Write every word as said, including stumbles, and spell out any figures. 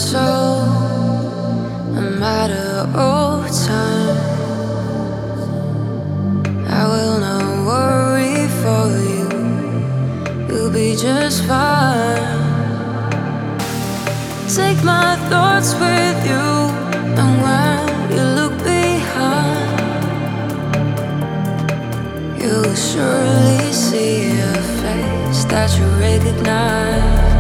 so a matter of time. I will not worry for you, you'll be just fine. Take my thoughts with you, and when you look behind, you'll surely see a face that you recognize.